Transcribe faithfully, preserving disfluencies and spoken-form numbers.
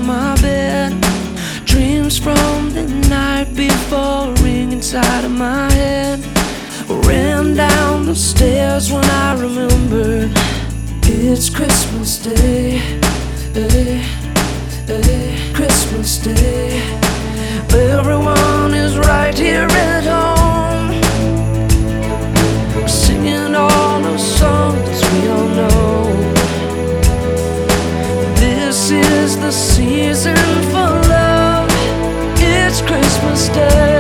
my bed. Dreams from the night before ring inside of my head. Ran down the stairs when I remembered it's Christmas Day, eh, eh, Christmas Day. Everyone is right here at home, singing all the songs we all know. This is the season for love. It's Christmas Day.